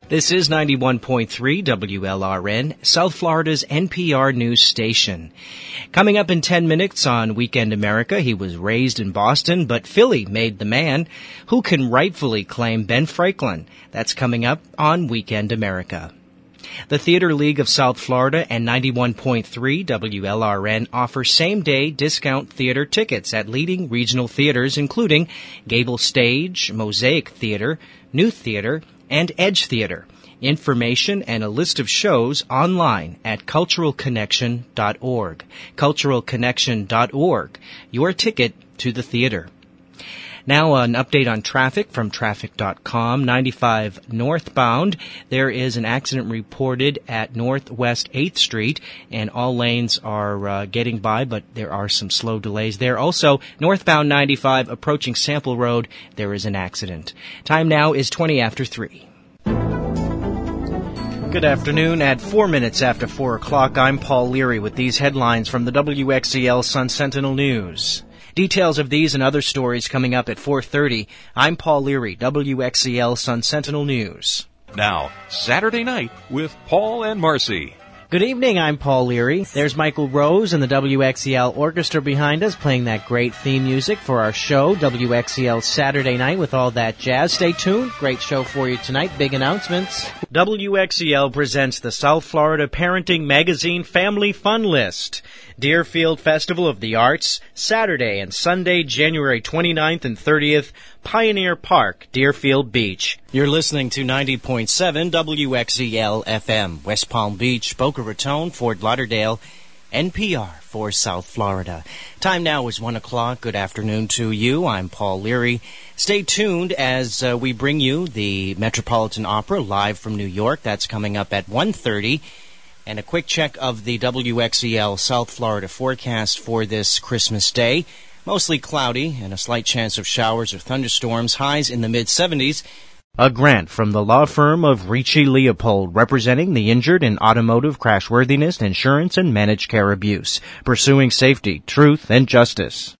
This is 91.3 WLRN, South Florida's NPR news station. Coming up in 10 minutes on Weekend America, he was raised in Boston, but Philly made the man. Who can rightfully claim Ben Franklin? That's coming up on Weekend America. The Theater League of South Florida and 91.3 WLRN offer same-day discount theater tickets at leading regional theaters, including Gable Stage, Mosaic Theater, New Theater, and Edge Theater. Information and a list of shows online at culturalconnection.org. Culturalconnection.org, your ticket to the theater. Now an update on traffic from traffic.com. 95 northbound. There is an accident reported at Northwest 8th Street, and all lanes are getting by, but there are some slow delays there. Also, northbound 95 approaching Sample Road, there is an accident. Time now is 20 after 3. Good afternoon. At 4 minutes after 4 o'clock, I'm Paul Leary with these headlines from the WXEL Sun Sentinel News. Details of these and other stories coming up at 4:30. I'm Paul Leary, WXEL Sun Sentinel News. Now, Saturday Night with Paul and Marcy. Good evening, I'm Paul Leary. There's Michael Rose and the WXEL Orchestra behind us playing that great theme music for our show, WXEL Saturday Night with all that jazz. Stay tuned. Great show for you tonight. Big announcements. WXEL presents the South Florida Parenting Magazine Family Fun List. Deerfield Festival of the Arts, Saturday and Sunday, January 29th and 30th, Pioneer Park, Deerfield Beach. You're listening to 90.7 WXEL FM, West Palm Beach, Boca Raton, Fort Lauderdale, NPR for South Florida. Time now is 1 o'clock. Good afternoon to you. I'm Paul Leary. Stay tuned as we bring you the Metropolitan Opera live from New York. That's coming up at 1:30. And a quick check of the WXEL South Florida forecast for this Christmas Day. Mostly cloudy and a slight chance of showers or thunderstorms, highs in the mid-70s. A grant from the law firm of Ricci Leopold, representing the injured in automotive crashworthiness, insurance, and managed care abuse, pursuing safety, truth, and justice.